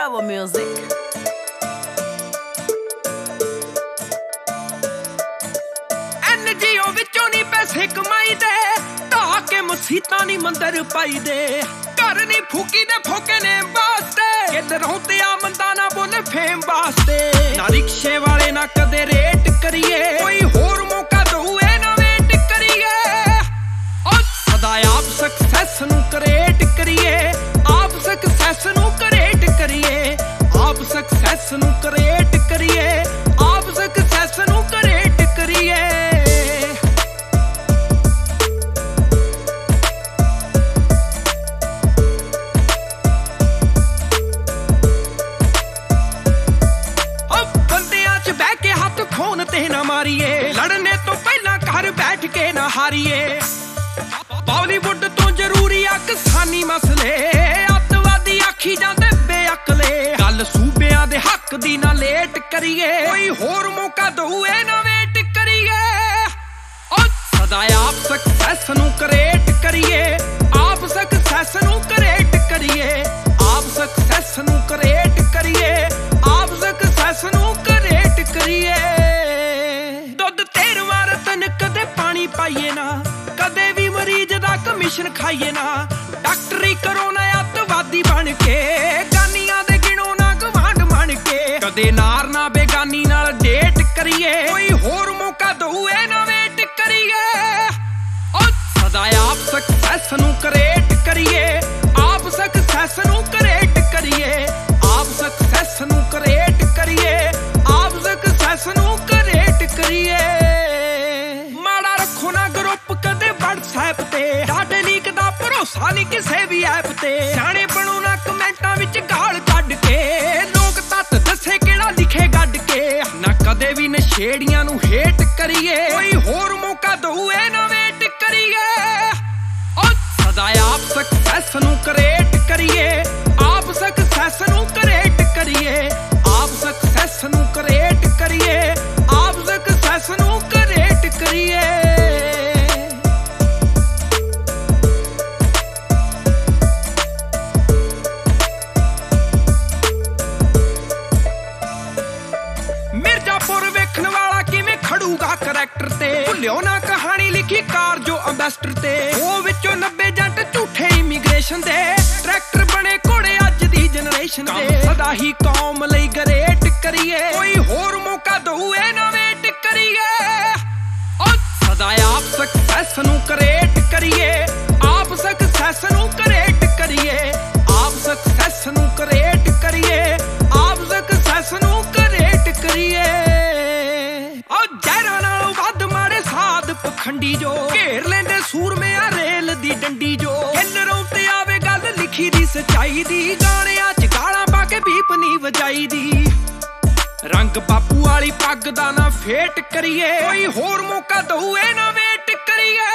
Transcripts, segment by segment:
Forever Music. NGO ਵਿੱਚੋਂ ਨਹੀਂ ਪੈਸੇ ਕਮਾਈਦੇ, ਢਾਹ ਕੇ ਮਸੀਤਾਂ ਨਹੀਂ ਮੰਦਰ ਪਾਈਦੇ। ਘਰ ਨਹੀਂ ਫੂਕੀ ਦੇ ਫੋਕੇ ਨੇ ਵਾਸਤੇ, ਕਿਧਰੋਂ ਤੇ ਆ ਮੰਦਾ ਨਾ ਬੋਲੇ ਫੇਮ ਵਾਸਤੇ। ਨਾ ਰਿਕਸ਼ੇ ਵਾਲੇ ਨਾ ਕਦੇ ਰੇਟ ਕਰੀਏ, ਕੋਈ ਹੋਰ ਮੌਕਾ ਦਊਏ ਨਾ ਵੇਟ ਕਰੀਏ। ਉਹ ਸਦਾ ਆਪ ਸਕਸੈਸ ਨੂੰ ਕ੍ਰੀਏਟ ਕਰੀਏ, ਆਪ ਸਕਸੈਸ ਨੂੰ ਕ੍ਰੀਏਟ ਕਰੀਏ, ਆਪ ਸਕਸੈਸ ਨੂੰ ਕ੍ਰੀਏਟ ਕਰੀਏ, ਆਪ ਸਕਸੈਸ ਨੂੰ ਕ੍ਰੀਏਟ ਕਰੀਏ। ਖੂਨ ਤੇ ਨਾ ਮਾਰੀਏ, ਲੜਨੇ ਤੋਂ ਪਹਿਲਾਂ ਘਰ ਬੈਠ ਕੇ ਨਾ ਹਾਰੀਏ। ਬਾਲੀਵੁੱਡ ਤੋਂ ਜ਼ਰੂਰੀ ਆ ਕਿਸਾਨੀ ਮਸਲੇ, ਅੱਤਵਾਦੀ ਆਖੀ ਜਾਂਦੇ ਬੇਅਕਲੇ। ਗੱਲ ਸੂਬਿਆਂ ਦੇ ਹੱਕ ਦੀ ਨਾ ਲੇਟ ਕਰੀਏ, ਕੋਈ ਹੋਰ ਮੌਕਾ ਦਊਏ ਨਾ ਵੇਟ ਕਰੀਏ। ਉਹ ਸਦਾ ਆਪ ਸਕਸੈਸ ਨੂੰ ਕ੍ਰੀਏਟ ਕਰੀਏ, ਆਪ ਸਕਸੈਸ ਨੂੰ ਕ੍ਰੀਏਟ ਕਰੀਏ, ਆਪ ਸਕਸੈਸ ਨੂੰ ਕ੍ਰੀਏਟ ਕਰੀਏ, ਆਪ ਸਕਸੈਸ ਨੂੰ ਕ੍ਰੀਏਟ ਕਰੀਏ। ਕਦੇ ਪਾਣੀ ਪਾਈਏ ਨਾ, ਕਦੇ ਵੀ ਮਰੀਜ਼ ਦਾ ਕਮਿਸ਼ਨ ਖਾਈਏ ਨਾ। ਡਾਕਟਰੀ ਕਰੋ ਨਾ ਅੱਤਵਾਦੀ ਬਣ ਕੇ, ਗਾਨੀਆਂ ਦੇ ਗਿਣੋ ਨਾ ਗਵਾਂਢ ਬਣ ਕੇ। ਕਦੇ ਨਾਰ ਨਾ ਬੇਗਾਨੀ ਨਾਲ ਡੇਟ ਕਰੀਏ, ਕੋਈ ਹੋਰ ਮੌਕਾ ਦਊਏ ਨਾ ਵੇਟ ਕਰੀਏ। ਉਹ ਸਦਾ ਆਪ ਸਕਸੈਸ ਨੂੰ ਕ੍ਰੀਏਟ ਕਰੀਏ, ਆਪ ਸਕਸੈਸ ਨੂੰ ਕ੍ਰੀਏਟ ਕਰੀਏ, ਆਪ ਸਕਸੈਸ ਨੂੰ ਕ੍ਰੀਏਟ ਕਰੀਏ, ਆਪ ਸਕਸੈਸ ਨੂੰ ਕ੍ਰੀਏਟ ਕਰੀਏ। ਕਦੇ WhatsApp ਤੇ ਡਾਟੇ ਲੀਕ ਦਾ ਭਰੋਸਾ ਨਹੀਂ ਕਿਸੇ ਵੀ ਐਪ ਤੇ। ਸਿਆਣੇ ਬਣੋ ਨਾ ਕਮੈਂਟਾਂ ਵਿੱਚ ਗਾਲ ਕੱਢ ਕੇ, ਲੋਕ ਤੱਤ ਦੱਸੇ ਕਿਹੜਾ ਲਿਖੇ ਗੱਡ ਕੇ। ਨਾ ਕਦੇ ਵੀ ਨਸ਼ੇੜੀਆਂ ਨੂੰ ਹੇਟ ਕਰੀਏ, ਕੋਈ ਹੋਰ ਮੌਕਾ ਦਊਏ ਨਾ ਵੇਟ ਕਰੀਏ। ਉਹ ਸਦਾ ਆਪ ਸਕਸੈਸ ਨੂੰ ਕ੍ਰੀਏਟ ਕਰੀਏ, ਆਪ ਸਕਸੈਸ ਨੂੰ ਕ੍ਰੀਏਟ ਕਰੀਏ, ਆਪ ਸਕਸੈਸ ਨੂੰ ਕ੍ਰੀਏਟ ਕਰੀਏ, ਆਪ ਸਕਸੈਸ ਨੂੰ ਕ੍ਰੀਏਟ ਕਰੀਏ। ਮਿਰਜ਼ਾਪੁਰ ਵੇਖਣ ਵਾਲਾ ਕਿਵੇਂ ਖੜੂਗਾ ਕਰੈਕਟਰ ਤੇ, ਭੁੱਲਿਓ ਨਾ ਕਹਾਣੀ ਲਿਖੀ ਕਾਰ ਜੋ ਅੰਬੈਸਟਰ ਤੇ। ਉਹ ਵਿੱਚੋਂ 90 ਜੰਟ ਝੂਠੇ ਇਮੀਗ੍ਰੇਸ਼ਨ ਦੇ, ਟਰੈਕਟਰ ਬਣੇ ਘੋੜੇ ਅੱਜ ਦੀ ਜਨਰੇਸ਼ਨ ਦੇ। ਸਦਾ ਹੀ ਕੌਮ ਲਈ ਗਰੇਟ ਕਰੀਏ, ਕੋਈ ਹੋਰ ਮੌਕਾ ਦਊਏ ਨਾ ਵੇਟ ਕਰੀਏ। ਉਹ ਸਦਾ ਆਪ ਸਕਸੈਸ ਨੂੰ ਕ੍ਰੀਏਟ ਕਰੀਏ, ਆਪ ਸਕਸੈਸ ਨੂੰ ਕ੍ਰੀਏਟ ਕਰੀਏ, ਆਪ ਸਕਸੈਸ ਨੂੰ ਕ੍ਰੀਏਟ ਕਰੀਏ, ਆਪ ਸਕਸੈਸ ਨੂੰ ਕ੍ਰੀਏਟ ਕਰੀਏ। ਉਹ ਜ਼ਹਿਰਾਂ ਨਾਲੋਂ ਵੱਧ ਮਾੜੇ ਸਾਧ ਪਖੰਡੀ ਜੋ, ਘੇਰ ਲੈਂਦੇ ਸੂਰਮਿਆਂ ਰੇਲ ਦੀ ਡੰਡੀ ਜੋ। ਹਿੱਲਰੋਂ ਤੇ ਆਵੇ ਗੱਲ ਲਿਖੀ ਦੀ ਸੱਚਾਈ ਦੀ, ਗਾਣਿਆਂ ਚ ਗਾਲਾਂ ਪਾ ਕੇ ਬੀਪ ਨਹੀਂ ਵਜਾਈ ਦੀ। ਰੰਗ ਬਾਪੂ ਵਾਲੀ ਪੱਗ ਦਾ ਨਾ ਫੇਟ ਕਰੀਏ, ਕੋਈ ਹੋਰ ਮੌਕਾ ਦਊਏ ਨਾ ਵੇਟ ਕਰੀਏ।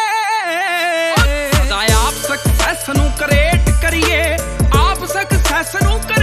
ਸਦਾ ਆਪ ਸਕਸੈਸ ਨੂੰ ਕ੍ਰੀਏਟ ਕਰੀਏ, ਆਪ ਸਕਸੈਸ ਨੂੰ